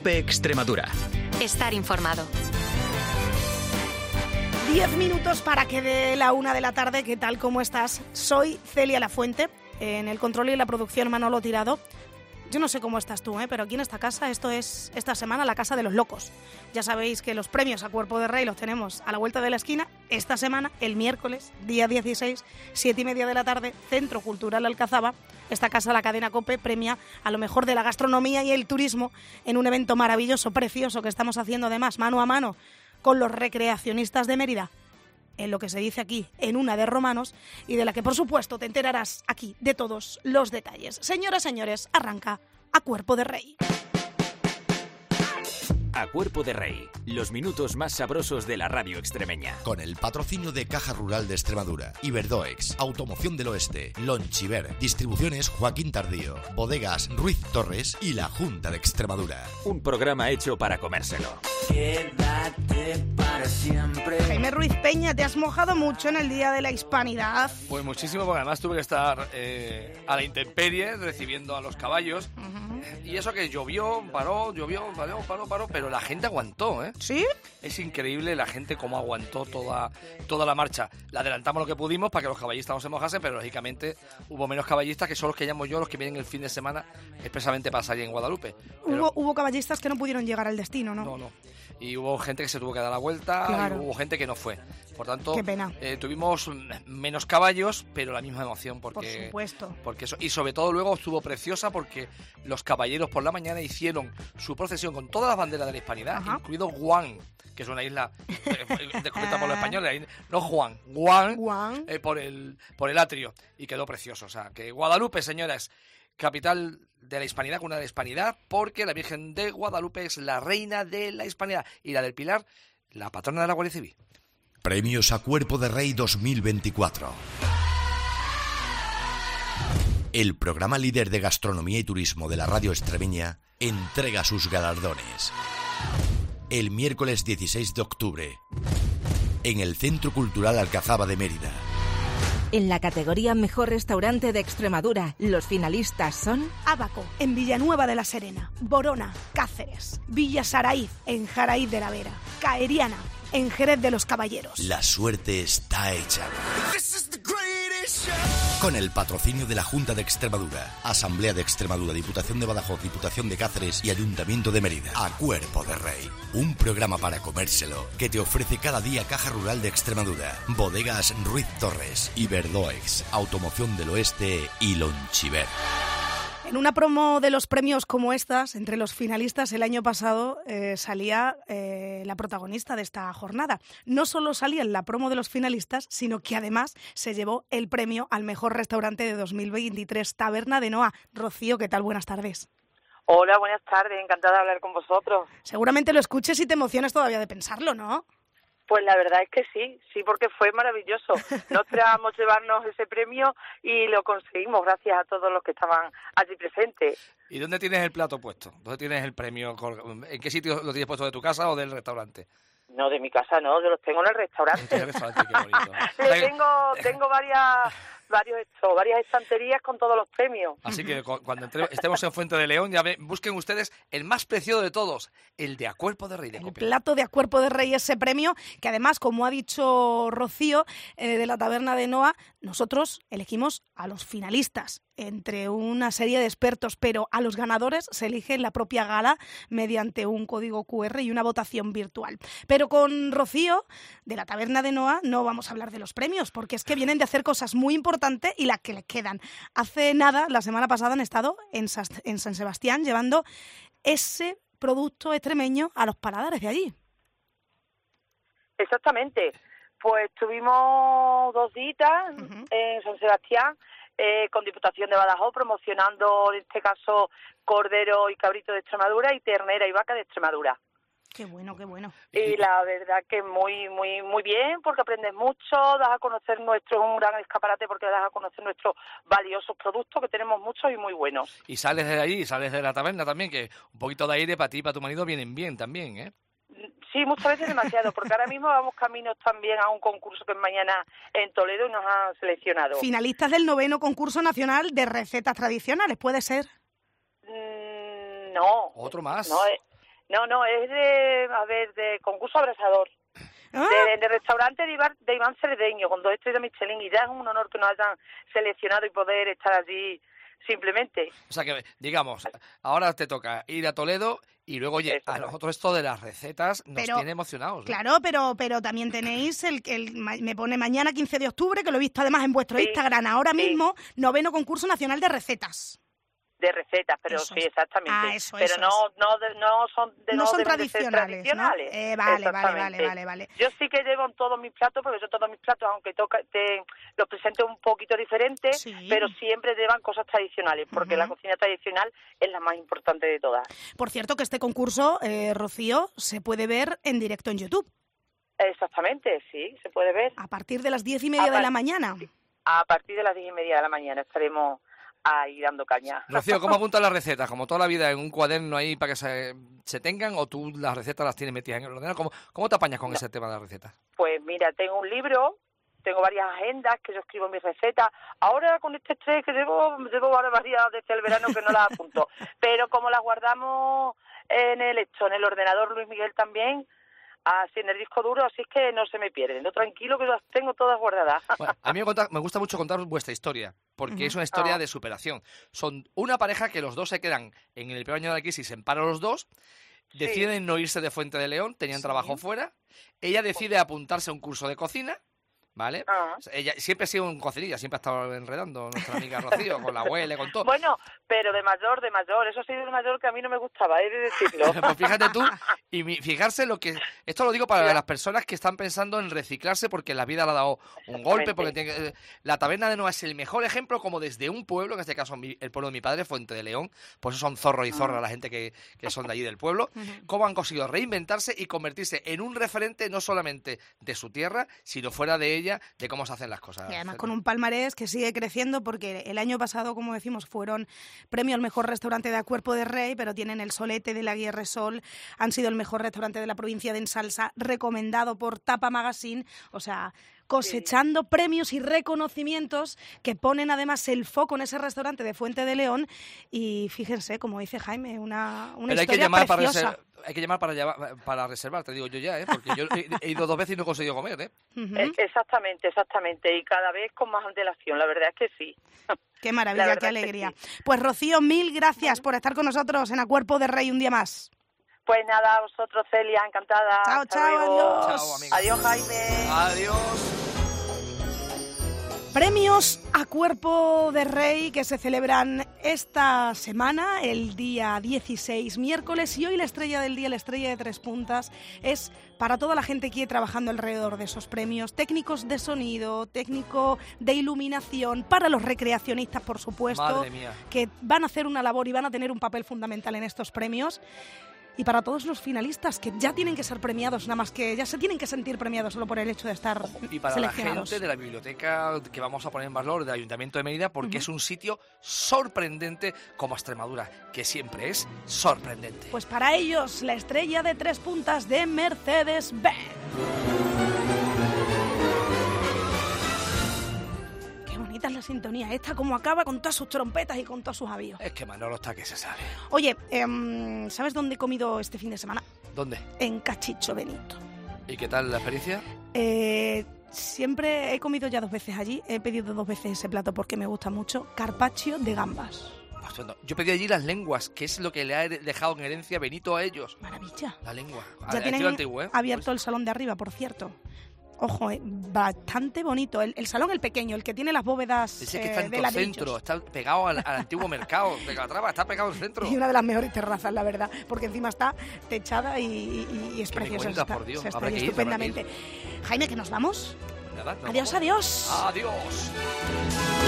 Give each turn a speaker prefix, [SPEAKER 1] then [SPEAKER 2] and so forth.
[SPEAKER 1] COPE Extremadura.
[SPEAKER 2] Estar informado.
[SPEAKER 3] 10 minutos para que dé la 1 de la tarde. ¿Qué tal? ¿Cómo estás? Soy Celia Lafuente, en el control y la producción Manolo Tirado. Yo no sé cómo estás tú, pero aquí en esta casa, esto es esta semana la Casa de los Locos. Ya sabéis que los premios a Cuerpo de Rey los tenemos a la vuelta de la esquina. Esta semana, el miércoles, día 16, 7:30 de la tarde, Centro Cultural Alcazaba. Esta casa, la cadena COPE, premia a lo mejor de la gastronomía y el turismo en un evento maravilloso, precioso, que estamos haciendo además mano a mano con los recreacionistas de Mérida, en lo que se dice aquí, en una de Romanos, y de la que por supuesto te enterarás aquí de todos los detalles. Señoras, señores, arranca A Cuerpo de Rey.
[SPEAKER 4] A Cuerpo de Rey, los minutos más sabrosos de la radio extremeña.
[SPEAKER 5] Con el patrocinio de Caja Rural de Extremadura, Iberdoex, Automoción del Oeste, Lonchiver, Distribuciones Joaquín Tardío, Bodegas Ruiz Torres y la Junta de Extremadura.
[SPEAKER 4] Un programa hecho para comérselo.
[SPEAKER 6] Quédate para siempre.
[SPEAKER 3] Jaime Ruiz Peña, te has mojado mucho en el Día de la Hispanidad.
[SPEAKER 7] Pues muchísimo, porque además tuve que estar a la intemperie recibiendo a los caballos. Y eso que llovió, paró, pero la gente aguantó, ¿eh?
[SPEAKER 3] ¿Sí?
[SPEAKER 7] Es increíble la gente cómo aguantó toda la marcha. La adelantamos lo que pudimos para que los caballistas no se mojasen, pero lógicamente hubo menos caballistas, que son los que llamo yo, los que vienen el fin de semana expresamente para salir en Guadalupe. Pero
[SPEAKER 3] Hubo caballistas que no pudieron llegar al destino, ¿no?
[SPEAKER 7] No. Y hubo gente que se tuvo que dar la vuelta,
[SPEAKER 3] claro.
[SPEAKER 7] Y hubo gente que no fue. Por tanto,
[SPEAKER 3] qué pena.
[SPEAKER 7] Tuvimos menos caballos, pero la misma emoción.
[SPEAKER 3] Por supuesto.
[SPEAKER 7] Porque eso, y sobre todo luego estuvo preciosa porque los caballeros por la mañana hicieron su procesión con todas las banderas de la hispanidad,
[SPEAKER 3] Ajá.
[SPEAKER 7] incluido Guam, que es una isla descubierta por los españoles, no Juan, Guam. Por el atrio, y quedó precioso. O sea, que Guadalupe, señoras, capital de la Hispanidad, cuna de la Hispanidad, porque la Virgen de Guadalupe es la reina de la Hispanidad y la del Pilar, la patrona de la Guardia Civil.
[SPEAKER 5] Premios a Cuerpo de Rey 2024. El programa líder de gastronomía y turismo de la radio extremeña entrega sus galardones. El miércoles 16 de octubre, en el Centro Cultural Alcazaba de Mérida.
[SPEAKER 8] En la categoría Mejor Restaurante de Extremadura, los finalistas son
[SPEAKER 3] Abaco, en Villanueva de la Serena; Borona, Cáceres; Villa Saraíz, en Jaraíz de la Vera; Caeriana, en Jerez de los Caballeros.
[SPEAKER 5] La suerte está echada. Con el patrocinio de la Junta de Extremadura, Asamblea de Extremadura, Diputación de Badajoz, Diputación de Cáceres y Ayuntamiento de Mérida. A Cuerpo de Rey, un programa para comérselo que te ofrece cada día Caja Rural de Extremadura, Bodegas Ruiz Torres, Iberdoex, Automoción del Oeste y Lonchiver.
[SPEAKER 3] En una promo de los premios como estas, entre los finalistas el año pasado salía la protagonista de esta jornada. No solo salía en la promo de los finalistas, sino que además se llevó el premio al mejor restaurante de 2023, Taberna de Noa. Rocío, ¿qué tal? Buenas tardes.
[SPEAKER 9] Hola, buenas tardes, encantada de hablar con vosotros.
[SPEAKER 3] Seguramente lo escuches y te emocionas todavía de pensarlo, ¿no?
[SPEAKER 9] Pues la verdad es que sí, porque fue maravilloso. No esperábamos llevarnos ese premio y lo conseguimos gracias a todos los que estaban allí presentes.
[SPEAKER 7] ¿Y dónde tienes el plato puesto? ¿Dónde tienes el premio? ¿En qué sitio lo tienes puesto, de tu casa o del restaurante?
[SPEAKER 9] No, de mi casa no, yo los tengo en el restaurante.
[SPEAKER 7] En el restaurante, qué bonito.
[SPEAKER 9] Tengo varias estanterías con todos los premios.
[SPEAKER 7] Así que cuando estemos en Fuente de León, busquen ustedes el más preciado de todos, el de A Cuerpo de Rey de COPE.
[SPEAKER 3] El plato de A Cuerpo de Rey, ese premio, que además, como ha dicho Rocío, de la Taberna de Noa, nosotros elegimos a los finalistas entre una serie de expertos, pero a los ganadores se elige en la propia gala mediante un código QR y una votación virtual. Pero con Rocío, de la Taberna de Noa, no vamos a hablar de los premios, porque es que vienen de hacer cosas muy importantes y las que le quedan. Hace nada, la semana pasada, han estado en San Sebastián llevando ese producto extremeño a los paladares de allí.
[SPEAKER 9] Exactamente. Pues tuvimos 2 días en San Sebastián, con Diputación de Badajoz, promocionando en este caso cordero y cabrito de Extremadura y ternera y vaca de Extremadura.
[SPEAKER 3] Qué bueno, qué bueno.
[SPEAKER 9] Y la verdad que muy bien, porque aprendes mucho, das a conocer un gran escaparate, porque das a conocer nuestros valiosos productos, que tenemos muchos y muy buenos.
[SPEAKER 7] Y sales de allí, sales de la taberna también, que un poquito de aire para ti y para tu marido vienen bien también, ¿eh?
[SPEAKER 9] Sí, muchas veces demasiado, porque ahora mismo vamos caminos también a un concurso que es mañana en Toledo y nos han seleccionado.
[SPEAKER 3] Finalistas del 9º concurso nacional de recetas tradicionales, ¿puede ser?
[SPEAKER 9] No.
[SPEAKER 7] ¿Otro más?
[SPEAKER 9] No, No, es de concurso abrasador. De restaurante de Iván Cerdeño, con 2 estrellas Michelin, y ya es un honor que nos hayan seleccionado y poder estar allí simplemente.
[SPEAKER 7] O sea que, digamos, ahora te toca ir a Toledo y luego, oye, a nosotros esto de las recetas nos tiene emocionados, ¿no?
[SPEAKER 3] Claro, pero también tenéis me pone mañana 15 de octubre, que lo he visto además en vuestro Instagram ahora mismo, 9º concurso nacional de recetas.
[SPEAKER 9] De recetas, pero
[SPEAKER 3] eso
[SPEAKER 9] sí, exactamente.
[SPEAKER 3] Pero
[SPEAKER 9] no son
[SPEAKER 3] tradicionales, ¿no? Vale.
[SPEAKER 9] Yo sí que llevo en todos mis platos, porque yo todos mis platos, aunque los presento un poquito diferentes, pero siempre llevan cosas tradicionales, porque la cocina tradicional es la más importante de todas.
[SPEAKER 3] Por cierto, que este concurso, Rocío, se puede ver en directo en YouTube.
[SPEAKER 9] Exactamente, sí, se puede ver.
[SPEAKER 3] A partir de las 10:30 de la mañana.
[SPEAKER 9] A partir de las 10:30 de la mañana estaremos ahí dando caña.
[SPEAKER 7] Rocío, ¿cómo apuntas las recetas? ¿Como toda la vida en un cuaderno ahí para que se tengan, o tú las recetas las tienes metidas en el ordenador? ¿Cómo te apañas con ese tema de las recetas?
[SPEAKER 9] Pues mira, tengo un libro, tengo varias agendas que yo escribo mis recetas. Ahora con este estrés que llevo varias desde el verano que no las apunto. Pero como las guardamos en el ordenador Luis Miguel también, así en el disco duro, así es que no se me pierden. No, tranquilo, que las tengo todas guardadas.
[SPEAKER 7] Bueno, a mí me gusta mucho contar vuestra historia, porque es una historia de superación. Son una pareja que los dos se quedan en el primer año de la crisis, se separan los dos, deciden no irse de Fuente de León, tenían trabajo fuera, ella decide apuntarse a un curso de cocina, ¿vale? Ella siempre ha sido un cocinilla, siempre ha estado enredando nuestra amiga Rocío, con la abuela, con todo.
[SPEAKER 9] Bueno, pero de mayor, eso ha sido de mayor que a mí no me gustaba, he de decirlo.
[SPEAKER 7] Pues fíjate tú, y fijarse esto lo digo para las personas que están pensando en reciclarse porque la vida le ha dado un golpe, porque la taberna de Noa es el mejor ejemplo, como desde un pueblo, en este caso el pueblo de mi padre, Fuente de León, por eso son zorros y zorras la gente que son de allí del pueblo, cómo han conseguido reinventarse y convertirse en un referente no solamente de su tierra, sino fuera de ella, de cómo se hacen las cosas.
[SPEAKER 3] Y además con un palmarés que sigue creciendo, porque el año pasado, como decimos, fueron premio al mejor restaurante de A Cuerpo de Rey, pero tienen el solete de la Guerre Sol, han sido el mejor restaurante de la provincia de Ensalsa, recomendado por Tapa Magazine, o sea, cosechando premios y reconocimientos que ponen además el foco en ese restaurante de Fuente de León. Y fíjense, como dice Jaime, una historia preciosa.
[SPEAKER 7] Hay que llamar para reservar, te digo yo ya, porque yo he ido 2 veces y no he conseguido comer,
[SPEAKER 9] Exactamente, y cada vez con más antelación, la verdad es que sí.
[SPEAKER 3] Qué maravilla, qué alegría. Pues Rocío, mil gracias por estar con nosotros en A Cuerpo de Rey un día más.
[SPEAKER 9] Pues nada, a vosotros, Celia, encantada.
[SPEAKER 3] Chao,
[SPEAKER 9] Hasta luego.
[SPEAKER 3] adiós.
[SPEAKER 7] Chao, amiga.
[SPEAKER 9] Adiós, Jaime.
[SPEAKER 7] Adiós.
[SPEAKER 3] Premios A Cuerpo de Rey que se celebran esta semana, el día 16, miércoles, y hoy la estrella del día, la estrella de 3 puntas, es para toda la gente que quiere trabajando alrededor de esos premios, técnicos de sonido, técnico de iluminación, para los recreacionistas, por supuesto,
[SPEAKER 7] Madre mía,
[SPEAKER 3] que van a hacer una labor y van a tener un papel fundamental en estos premios. Y para todos los finalistas que ya tienen que ser premiados, nada más que ya se tienen que sentir premiados solo por el hecho de estar
[SPEAKER 7] y para
[SPEAKER 3] seleccionados.
[SPEAKER 7] la gente de la biblioteca que vamos a poner en valor del Ayuntamiento de Mérida, porque es un sitio sorprendente como Extremadura, que siempre es sorprendente.
[SPEAKER 3] Pues para ellos, la estrella de 3 puntas de Mercedes-Benz. Bonita es la sintonía esta, como acaba con todas sus trompetas y con todos sus avíos.
[SPEAKER 7] Es que Manolo está que se sabe.
[SPEAKER 3] Oye, ¿sabes dónde he comido este fin de semana?
[SPEAKER 7] ¿Dónde?
[SPEAKER 3] En Cachicho Benito.
[SPEAKER 7] ¿Y qué tal la experiencia?
[SPEAKER 3] Siempre he comido ya 2 veces allí, he pedido 2 veces ese plato porque me gusta mucho, carpaccio de gambas.
[SPEAKER 7] Yo pedí allí las lenguas, que es lo que le ha dejado en herencia Benito a ellos.
[SPEAKER 3] Maravilla.
[SPEAKER 7] La lengua.
[SPEAKER 3] Ya tienen
[SPEAKER 7] antiguo,
[SPEAKER 3] abierto el salón de arriba, por cierto. Ojo, bastante bonito. El salón, el pequeño, el que tiene las bóvedas
[SPEAKER 7] ese que está en
[SPEAKER 3] de
[SPEAKER 7] el
[SPEAKER 3] ladrillos.
[SPEAKER 7] centro, está pegado al antiguo mercado de Calatrava, está pegado al centro.
[SPEAKER 3] Y una de las mejores terrazas, la verdad, porque encima está techada y es preciosa.
[SPEAKER 7] Cuentas, por Dios.
[SPEAKER 3] Se está ahí estupendamente. Jaime, que nos vamos.
[SPEAKER 7] Nada,
[SPEAKER 3] adiós.
[SPEAKER 7] Adiós.